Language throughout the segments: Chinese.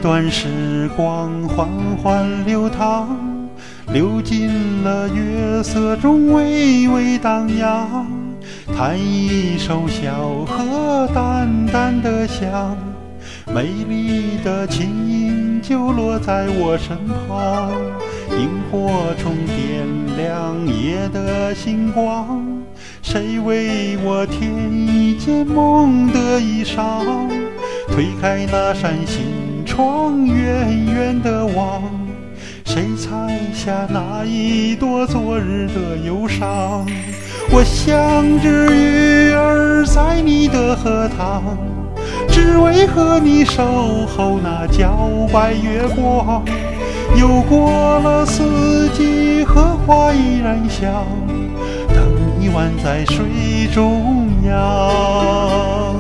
段时光缓缓流淌，流进了月色中微微荡漾，弹一首小河淡淡的香，美丽的琴音就落在我身旁，萤火虫点亮夜的星光，谁为我添一件梦的衣裳，推开那扇心窗远远的望，谁采下那一朵昨日的忧伤。我像只鱼儿在你的荷塘，只为和你守候那皎白月光。又过了四季，荷花依然香，等你宛在水中央。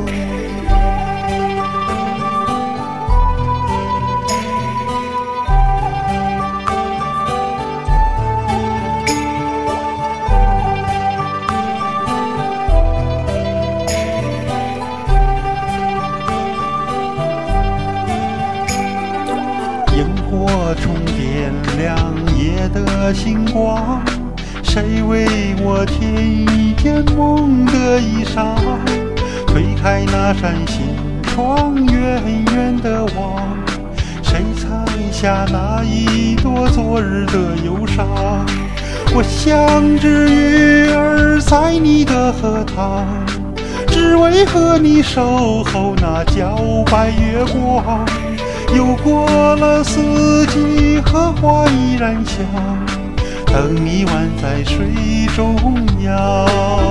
萤火虫点亮夜的星光，谁为我添一件梦的衣裳，推开那扇心窗远远的望，谁采下那一朵昨日的忧伤。我像只鱼儿在你的荷塘，只为和你守候那皎白月光。又过了四季，荷花依然香，等你宛在水中央。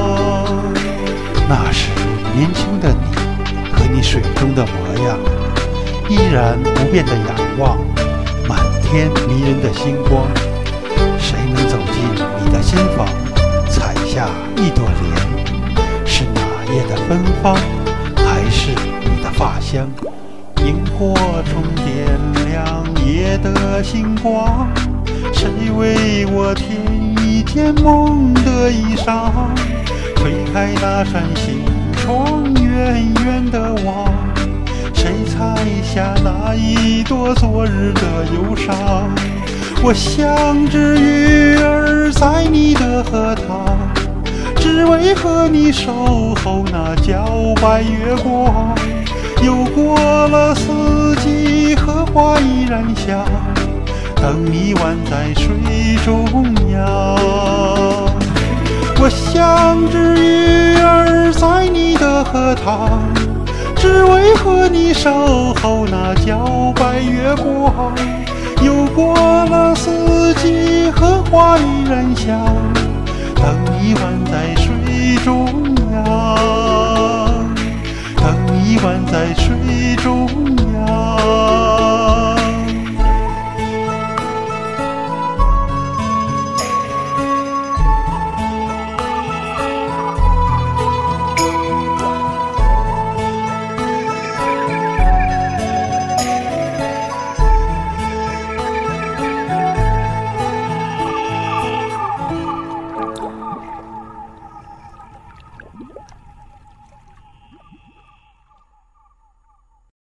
那时年轻的你和你水中的模样，依然不变的仰望满天迷人的星光。谁能走进你的心房，采下一朵莲？是那夜的芬芳，还是你的发香？萤火虫点亮夜的星光，谁为我添一件梦的衣裳，推开那扇心窗远远的望，谁采下那一朵昨日的忧伤。我像只鱼儿在你的荷塘，只为和你守候那皎白月光。又过了四季，荷花依然香，等你宛在水中央。我像只鱼儿在你的荷塘，只为和你守候那皎白月光。又过了四季，荷花依然香，等你宛在水中央，等你宛在水中央。